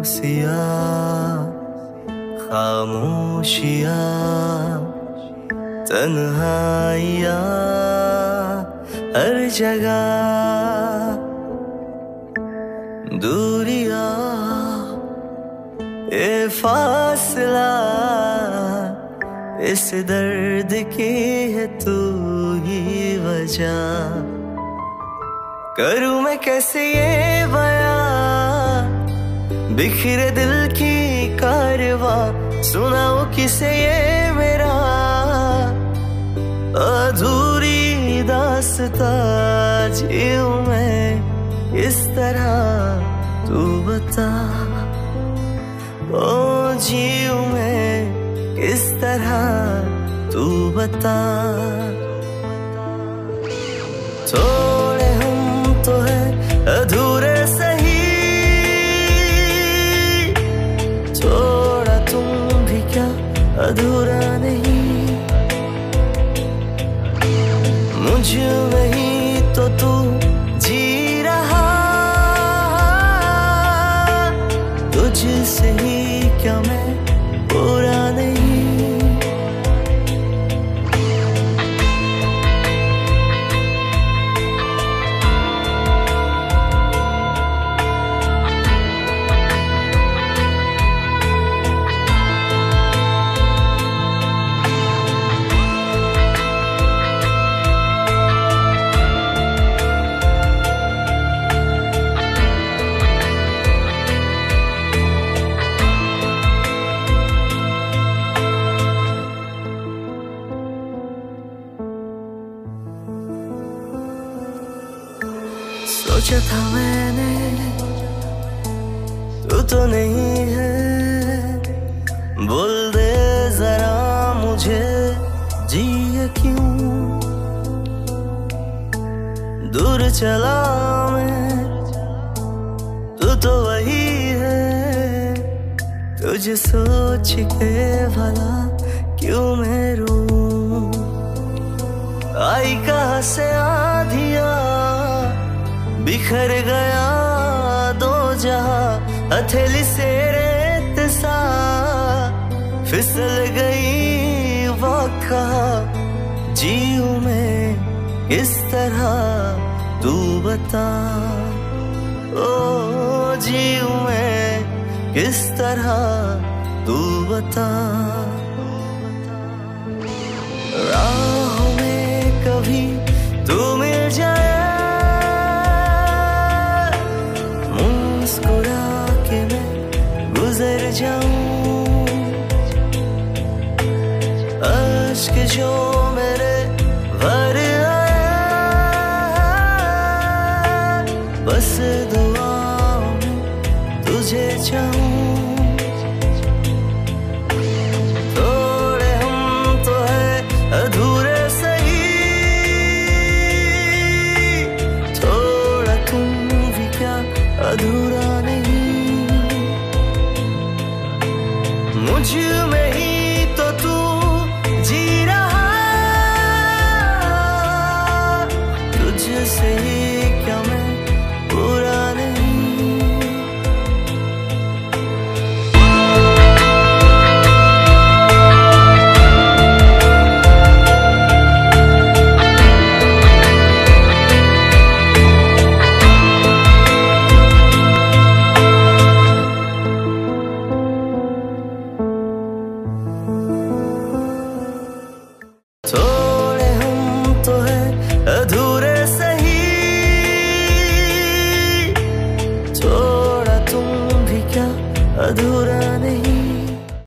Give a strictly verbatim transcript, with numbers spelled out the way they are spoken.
सिया खामोशिया तन्हाइया हर जगह दूरिया ये फासला इस दर्द की है तू ही वजह। करूं मैं कैसे ये बयां बिखरे दिल की कारवां, सुनाऊं किसे ये मेरा अधूरी दास्तां। जीऊं मैं इस तरह तू बता, ओ जीऊं मैं किस तरह तू बता। थोड़े हम तो है अधूरे सही, थोड़ा तुम भी क्या अधूरा नहीं। मुझ में ही तो तू जी रहा, तुझसे ही क्या मैं पूरा नहीं। सोचा था मैंने तू तो नहीं है, बोल दे जरा मुझे जिए क्यों। दूर चला मैं तू तो वही है, तुझे सोच के भला क्यों मैं रूं। आई कहाँ से आधिया बिखर गया दो जहां, हथेली से रेत सा फिसल गई वो कहा। जीऊं मैं किस तरह तू बता, ओ जीऊं मैं किस तरह तू बता। राहों में कभी तू मिल जाए, मुस्कुरा के मैं गुजर जाऊं। अश्क जो मेरे भर आया, बस दुआओं में तुझे चाहूं। थोड़े हम तो है अधूरे सही, थोड़ा तुम भी क्या अधूरा नहीं। मुझ में ही